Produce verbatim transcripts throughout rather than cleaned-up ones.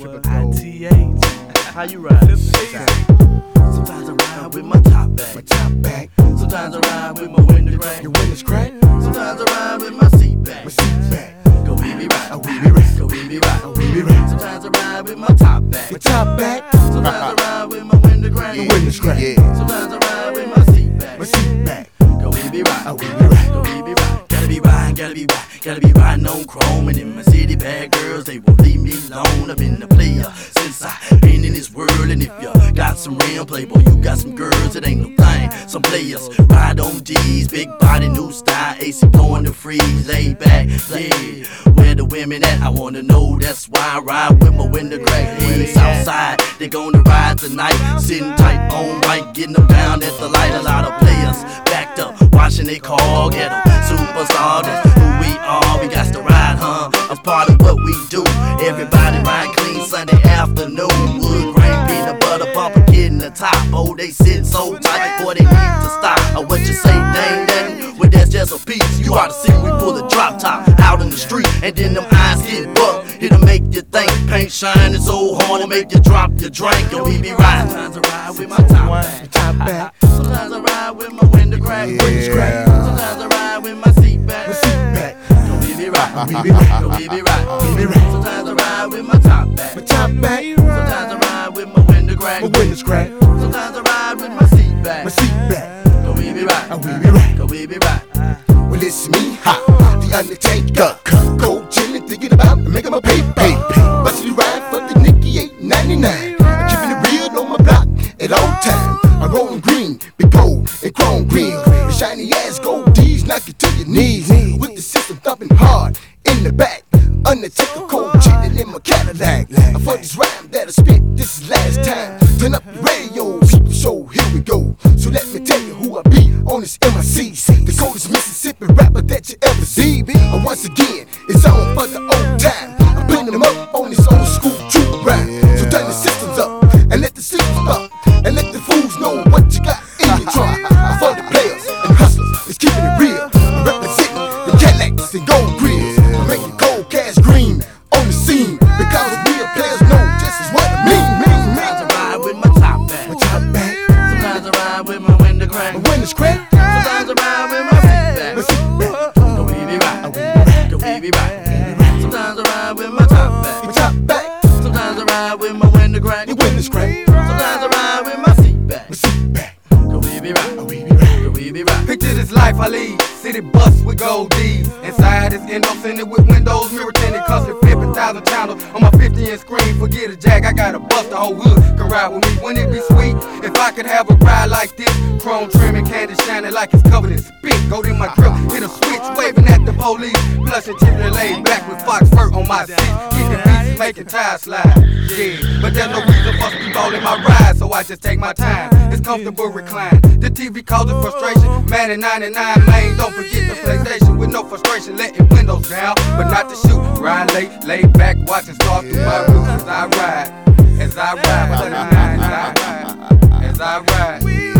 Triple I T H. How you ride? Sometimes I ride with my top back. My top back. Sometimes I ride with my window crack. Your windows crack. Sometimes I ride with my seat back. My seat back. Go we be right. Oh, we be right. Go we be right. Oh, we be right. Sometimes I ride with my top back. My top back. Sometimes I ride with my window crack. Your windows crack. Sometimes I ride with my seat back. My seat back. Go we be right. Oh, we be right. Go we be right. Gotta be right. Gotta be right. Gotta be riding on chrome. And in my city, bad girls, they won't leave me alone. I've been a player since I been in this world. And if you got some real playboy, you got some girls, it ain't no thing. Some players ride on D's, big body, new style, A C blowing the freeze, lay back, yeah. Where the women at? I wanna know, that's why I ride with my window crack. Hey, Southside, they gonna ride tonight, sitting tight on white, getting them down at the light. A lot of players backed up, watching they call, get them superstar, that's who we are. We got to ride, huh? That's part of what we do. Everybody ride clean Sunday afternoon. Wood grain, peanut butter, bumper, kid in the top. Oh, they sit so tight, boy, they need to stop. Or what you say, dang, dang, well, that's just a piece. You ought to see we pull a drop top out in the street, and then them eyes get bucked. It'll make you think, paint shining so hard, it'll make you drop your drink. And we be riding. Sometimes I ride with my top back. Top back. Sometimes I ride with my window crack. Yeah. Sometimes I ride with my seat back. My seat back. Go we be right. We be right. Go we be right. We be right. Sometimes I ride with my top back. My top back. Sometimes I ride with my window crack. My windows crack. Sometimes I ride with my seat back. My seat back. Go we be right. Oh, we be right. Go we be right. Well, it's me, ha, the Undertaker. Cold chillin', thinking about making my paper. Bustin' you ride for the Nicky eight ninety-nine. I'm keeping it real on my block at all times. I'm rolling green, big gold and chrome green. The shiny ass gold D's knock you to your knees. With the system thumping hard in the back. Undertaker cold chillin' in my Cadillac. I for this rhyme that I spit, this is last time. Turn up your radio, so here we go. So let me tell you who I be on this M I C. The coldest Mississippi rapper that you ever see. And once again, it's on for the old time. I'm putting them up on this old school true rap. So turn the systems up and let the sleepers stop. And let the fools know what you got in your trunk. For the players and hustlers, it's keeping it real. I'm representing the Cadillacs and gold grills. I'm making cold cash green on the scene. Because real players know just is what I mean. Sometimes I ride with my top back. My top back. Sometimes I ride with my window crack. My windows crack. Sometimes I ride with my seat back. My seat back. Go we be right. Go we be right. Sometimes I ride with my top back. My top back. Sometimes I ride with my window crack. Your windows crack. Sometimes I ride with my seat back. My seat back. Go we be right. Oh, we be right. Go we be right. Picture this life I lead, city bus with gold D's. Inside is endo center with windows, mirror tinted, custom flipping thousand channels on my fifty inch screen. Forget a jack, I got a bust, the whole hood can ride with me. Wouldn't it be sweet if I could have a ride like this? Chrome trimming, candy shining like it's covered in spit. Go in my grip, hit a switch, waving at the police. Plush and tipping laid back with fox fur on my seat. Kicking beats, making tires slide. Yeah, but there's no reason for speedballing my ride, so I just take my time. It's comfortable recline. The T V causing frustration. Man in ninety-nine lane, don't forget the PlayStation with no frustration, letting windows down, but not to shoot. Ride late, laid back, watching stars through my roof as I ride, as I ride, seventy-nine, as I ride, as I ride.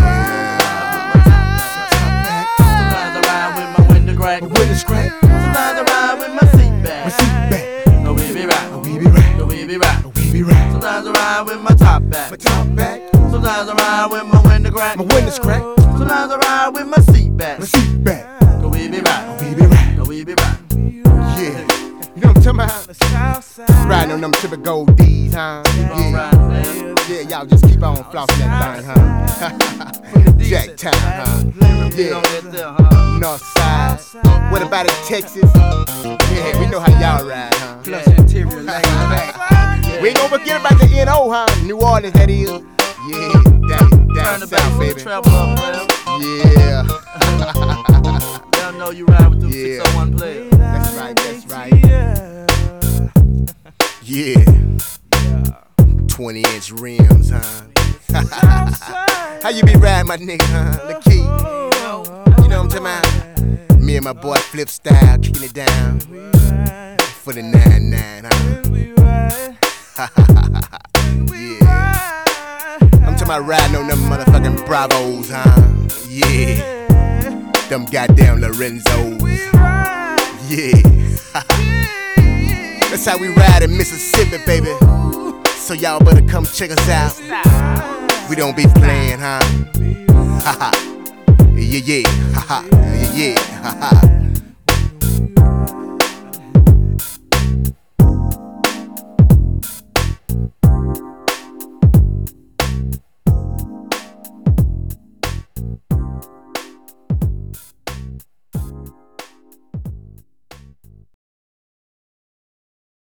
Sometimes I ride with my window crack. My windows crack. Sometimes I ride with my seat back. My seat back. Go we be right. Oh, we be right. Go we be right. Oh, we be right. Sometimes I ride with my top back. My top back. Sometimes I ride with my window crack. My windows crack. Sometimes I ride with my seat back. My seat back. Go we be right. Oh, we be right. Go we be right. Yeah. You know what I'm talking about? Riding on them triple gold D's, huh? Yeah. Yeah, y'all just keep on flossing that thing, huh? Jack Town, huh? Yeah. North side. What about it, Texas? Yeah, we know how y'all ride, huh? Plush interior laid back. We ain't gonna forget about the N O, huh? New Orleans, that is. Yeah, down, Turn down the south, bass, baby. travel up, man. Yeah. Y'all know you ride with them Yeah. six oh one players. That's right, that's right. Yeah. twenty inch rims, huh? How you be riding, my nigga, huh? The key. You know what I'm talking about? Me and my boy Flip Style kicking it down for the nine nine, huh? Yeah. I'm talking about riding on them motherfucking Bravos, huh? Yeah. Them goddamn Lorenzos. Yeah. That's how we ride in Mississippi, baby. so y'all better come check us out. We don't be playing, huh? Ha ha. Yeah, yeah, ha ha. Yeah, yeah, ha ha.